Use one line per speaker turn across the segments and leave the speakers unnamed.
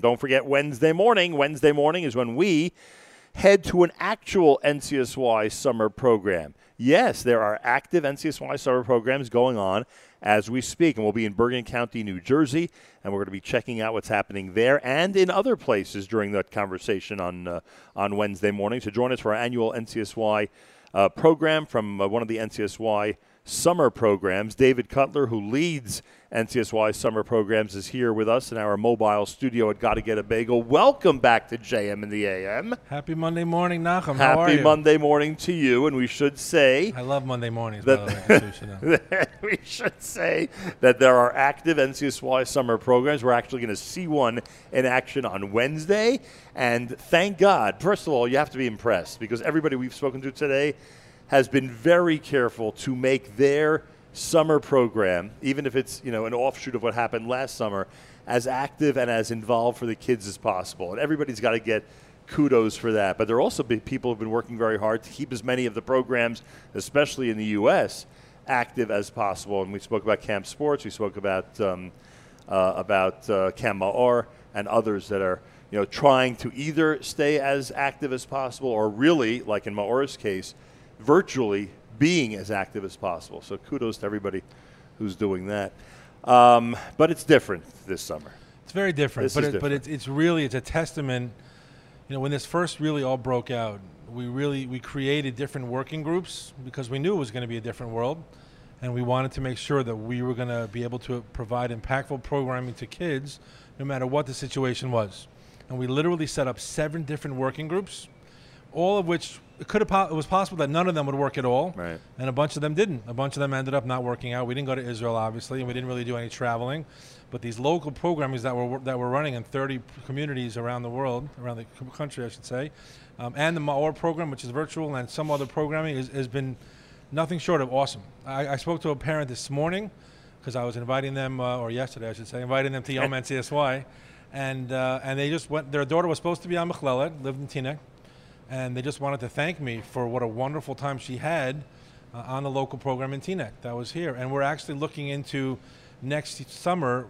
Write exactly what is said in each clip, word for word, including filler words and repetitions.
Don't forget Wednesday morning. Wednesday morning is when we head to an actual N C S Y summer program. Yes, there are active N C S Y summer programs going on as we speak, and we'll be in Bergen County, New Jersey, and we're going to be checking out what's happening there and in other places during that conversation on uh, on Wednesday morning. So join us for our annual N C S Y uh, program from uh, one of the N C S Y summer programs. David Cutler, who leads N C S Y summer programs, is here with us in our mobile studio at Gotta Get a Bagel. Welcome back to J M in the A M.
Happy Monday morning, Nachum. How are you?
Happy Monday morning to you, and we should say...
I love Monday mornings,
that,
by the way. So you should know.
We should say that there are active N C S Y summer programs. We're actually going to see one in action on Wednesday, and thank God. First of all, you have to be impressed, because everybody we've spoken to today has been very careful to make their summer program, even if it's, you know, an offshoot of what happened last summer, as active and as involved for the kids as possible. And everybody's got to get kudos for that. But there are also been people who have been working very hard to keep as many of the programs, especially in the U S, active as possible. And we spoke about Camp Sports. We spoke about um, uh, about uh, Camp Ma'or and others that are, you know, trying to either stay as active as possible or really, like in Ma'or's case, virtually being as active as possible. So kudos to everybody who's doing that. Um, but it's different this summer.
It's very different.
This
but
is
it,
different.
but it's it's really it's a testament. You know, when this first really all broke out, we really we created different working groups because we knew it was going to be a different world, and we wanted to make sure that we were going to be able to provide impactful programming to kids, no matter what the situation was. And we literally set up seven different working groups, all of which it could have po- it was possible that none of them would work at all,
Right.
and a bunch of them didn't. A bunch of them ended up not working out. We didn't go to Israel, obviously, and we didn't really do any traveling. But these local programmings that were that were running in thirty communities around the world, around the c- country, I should say, um, and the Ma'or program, which is virtual, and some other programming, is, has been nothing short of awesome. I, I spoke to a parent this morning because I was inviting them, uh, or yesterday, I should say, inviting them to Yom N C S Y, and uh, and they just went. Their daughter was supposed to be on Mechlelet, lived in Teaneck. And they just wanted to thank me for what a wonderful time she had uh, on the local program in Teaneck that was here. And we're actually looking into next summer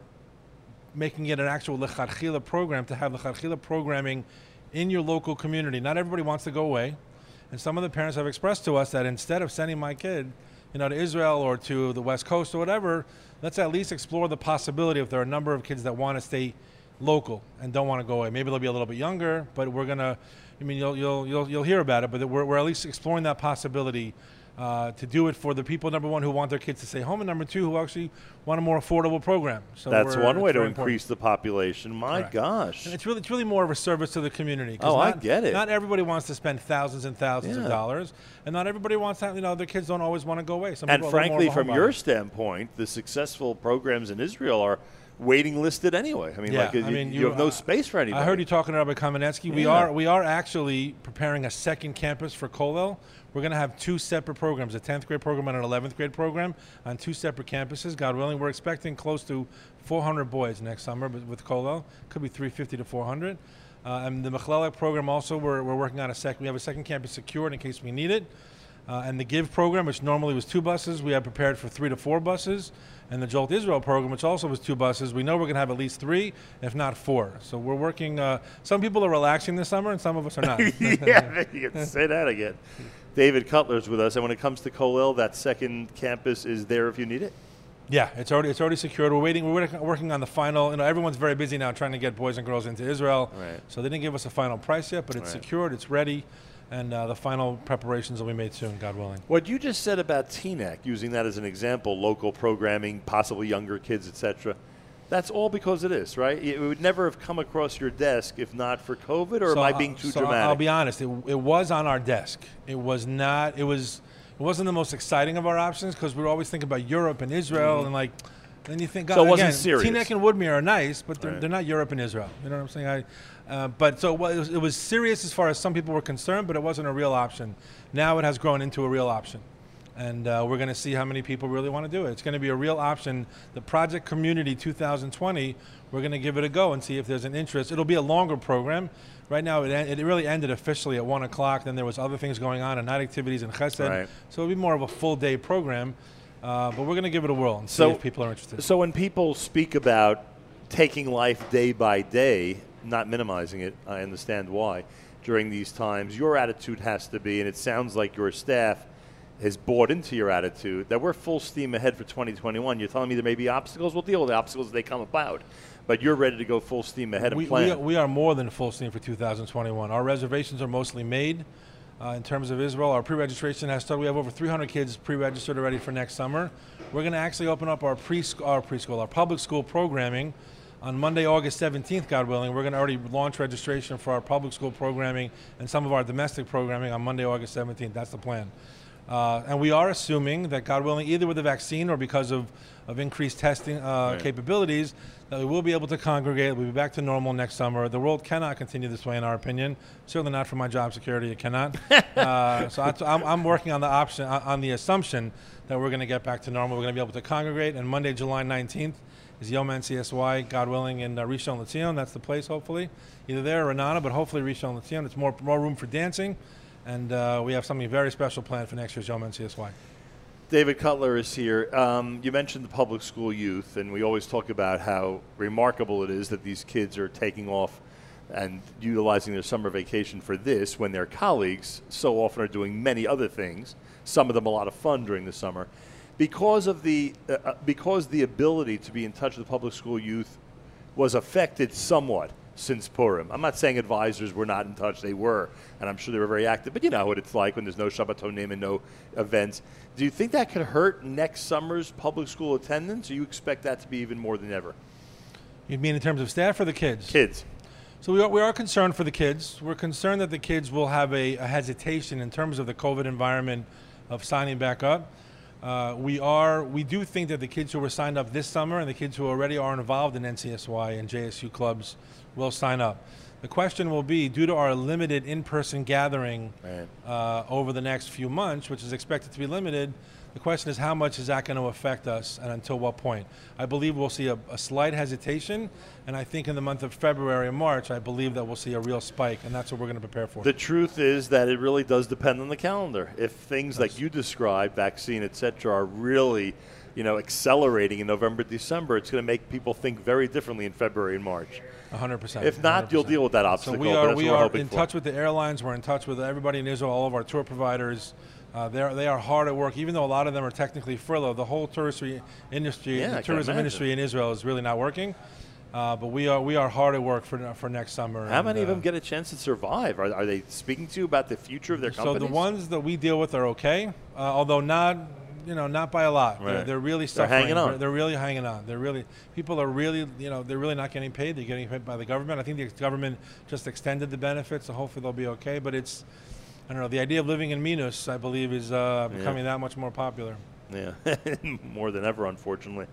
making it an actual Lechatchila program, to have Lechatchila programming in your local community. Not everybody wants to go away. And some of the parents have expressed to us that instead of sending my kid, you know, to Israel or to the West Coast or whatever, let's at least explore the possibility if there are a number of kids that want to stay local and don't want to go away. Maybe they'll be a little bit younger, but we're gonna. I mean, you'll you'll you'll you'll hear about it, but we're we're at least exploring that possibility uh, to do it for the people, number one, who want their kids to stay home, and number two, who actually want a more affordable program. So
that's one way to
very
increase
important.
the population. My
Correct.
gosh.
And it's really it's really more of a service to the community. 'Cause
Oh, I
not,
get it.
Not everybody wants to spend thousands and thousands
Yeah.
of dollars, and not everybody wants to have, you know, their kids don't always want to go away. Some
And
people are a little
frankly,
more of a
from your
homebody.
standpoint, the successful programs in Israel are waiting listed anyway. I mean,
Yeah,
like you,
I mean,
you
you-
have no
uh,
space for anybody.
I heard you talking about Kamenetsky. We
Yeah.
are we are actually preparing a second campus for Kollel. We're going to have two separate programs, a tenth grade program and an eleventh grade program on two separate campuses. God willing, we're expecting close to four hundred boys next summer but with Kollel. Could be three fifty to four hundred. Uh, and the Mechlelek program also, we're, we're working on a second. We have a second campus secured in case we need it. Uh, and the GIVE program, which normally was two buses, we have prepared for three to four buses. And the Jolt Israel program, which also was two buses, we know we're going to have at least three, if not four. So we're working. Uh, some people are relaxing this summer, and some of us are not.
Yeah, you can say that again. David Cutler's with us, and when it comes to Kollel, that second campus is there if you need it.
Yeah, it's already it's already secured. We're waiting. We're working- working on the final. You know, everyone's very busy now trying to get boys and girls into Israel.
Right.
So they didn't give us a final price yet, but it's
Right.
secured. It's ready. And uh, the final preparations will be made soon, God willing.
What you just said about Teaneck, using that as an example, local programming, possibly younger kids, et cetera, that's all because of this, right? It would never have come across your desk if not for COVID, or
So,
am I
uh,
being too
so
dramatic?
I'll be honest. It, it was on our desk. It was not. It was. It wasn't the most exciting of our options because we were always thinking about Europe and Israel
Mhm.
and like. Then you think,
So
God,
it wasn't
again,
serious.
Teaneck and Woodmere are nice, but they're,
Right.
they're not Europe and Israel. You know what I'm saying? I, uh, but so it was, it was serious as far as some people were concerned, but it wasn't a real option. Now it has grown into a real option. And uh, we're going to see how many people really want to do it. It's going to be a real option. The Project Community two thousand twenty, we're going to give it a go and see if there's an interest. It'll be a longer program. Right now, it, en- it really ended officially at one o'clock. Then there was other things going on and night activities and chesed.
Right.
So it'll be more of a full day program. Uh, but we're going to give it a whirl and see
So-
if people are interested.
So when people speak about taking life day by day, not minimizing it. I understand why. During these times, your attitude has to be, and it sounds like your staff has bought into your attitude, that we're full steam ahead for twenty twenty-one. You're telling me there may be obstacles. We'll deal with the obstacles as they come about. But you're ready to go full steam ahead and
we,
plan.
We are, we are more than full steam for two thousand twenty-one. Our reservations are mostly made. Uh, in terms of Israel, our pre-registration has started. We have over three hundred kids pre-registered already for next summer. We're going to actually open up our, pre our preschool, our public school programming on Monday, August seventeenth, God willing. We're going to already launch registration for our public school programming and some of our domestic programming on Monday, August seventeenth. That's the plan. Uh, and we are assuming that, God willing, either with the vaccine or because of, of increased testing uh,
right.
capabilities, that we will be able to congregate. We'll be back to normal next summer. The world cannot continue this way, in our opinion. Certainly not for my job security. It cannot. uh, so I, I'm, I'm working on the option, on the assumption that we're going to get back to normal. We're going to be able to congregate. And Monday, July nineteenth, is Yom N C S Y, God willing, in uh, Rishon LeZion. That's the place, hopefully. Either there or Renana, but hopefully Rishon LeZion. It's more more room for dancing. And uh, we have something very special planned for next year's Yom N C S Y.
David Cutler is here. Um, you mentioned the public school youth, and we always talk about how remarkable it is that these kids are taking off and utilizing their summer vacation for this when their colleagues so often are doing many other things, some of them a lot of fun during the summer. Because of the, uh, because the ability to be in touch with the public school youth was affected somewhat since Purim. I'm not saying advisors were not in touch. They were, and I'm sure they were very active. But you know what it's like when there's no Shabbatonim and no events. Do you think that could hurt next summer's public school attendance, or you expect that to be even more than ever?
You mean in terms of staff or the kids?
Kids.
So we are, we are concerned for the kids. We're concerned that the kids will have a, a hesitation in terms of the COVID environment of signing back up. Uh, we are, we do think that the kids who were signed up this summer and the kids who already are involved in N C S Y and J S U clubs will sign up. The question will be, due to our limited in-person gathering
right.
uh, over the next few months, which is expected to be limited, the question is how much is that going to affect us and until what point? I believe we'll see a, a slight hesitation, and I think in the month of February and March, I believe that we'll see a real spike, and that's what we're going to prepare for.
The truth is that it really does depend on the calendar. If things like you described, vaccine, et cetera, are really you know, accelerating in November, December, it's going to make people think very differently in February and March.
one hundred percent.
If not, one hundred percent. You'll deal with that obstacle.
So we are, we are in
for.
touch with the airlines. We're in touch with everybody in Israel, all of our tour providers. Uh, they're, they are hard at work, even though a lot of them are technically furloughed. The whole tourism industry,
yeah,
the tourism industry in Israel is really not working. Uh, but we are we are hard at work for for next summer.
How
and,
many of
uh,
them get a chance to survive? Are, are they speaking to you about the future of their companies?
So the ones that we deal with are okay, uh, although not you know not by a lot.
Right.
They're, they're really
They're
suffering.
hanging on.
They're, they're really hanging on. They're really people are really you know they're really not getting paid. They're getting paid by the government. I think the government just extended the benefits, so hopefully they'll be okay. But it's I don't know. The idea of living in minus, I believe, is uh, becoming yeah. that much more popular.
Yeah, more than ever, unfortunately.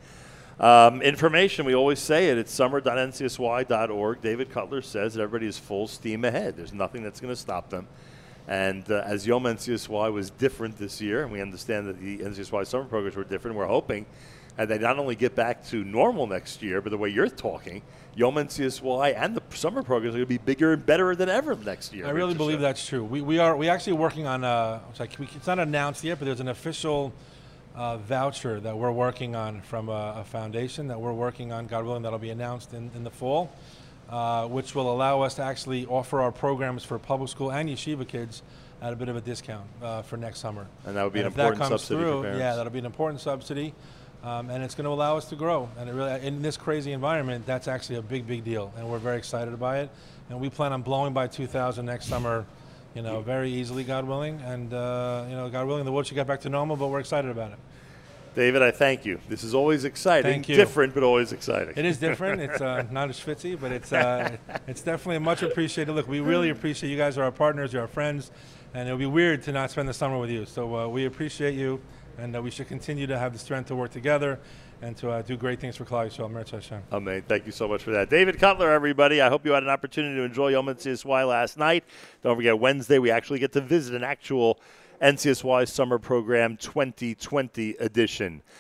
Um, information, we always say it, it's summer dot N C S Y dot org. David Cutler says that everybody is full steam ahead. There's nothing that's going to stop them. And uh, as Yom N C S Y was different this year, and we understand that the N C S Y summer programs were different, we're hoping that they not only get back to normal next year, but the way you're talking, Yom N C S Y and the summer programs are going to be bigger and better than ever next year.
I really believe show. that's true. We, we are we actually working on, a, it's, like we, it's not announced yet, but there's an official Uh, voucher that we're working on from a, a foundation that we're working on, God willing, that'll be announced in, in the fall, uh, which will allow us to actually offer our programs for public school and yeshiva kids at a bit of a discount uh, for next summer.
And that would be
and
an
if
important
that comes
subsidy
through,
for parents.
Yeah, that'll be an important subsidy, um, and it's going to allow us to grow. And it really, in this crazy environment, that's actually a big, big deal, and we're very excited by it. And we plan on blowing by two thousand next summer, you know, very easily, God willing. And, uh, you know, God willing, the world should get back to normal, but we're excited about it.
David, I thank you. This is always exciting.
Thank you.
Different, but always exciting.
It is different. It's uh, not as schwitzy, but it's uh, it's definitely much appreciated. Look, we really appreciate you guys are our partners, you're our friends, and it would be weird to not spend the summer with you. So uh, we appreciate you, and uh, we should continue to have the strength to work together and to uh, do great things for Klal Yisrael. Meretz Hashem.
Amen. Thank you so much for that. David Cutler, everybody. I hope you had an opportunity to enjoy Yom N C S Y last night. Don't forget, Wednesday we actually get to visit an actual N C S Y Summer Program twenty twenty edition.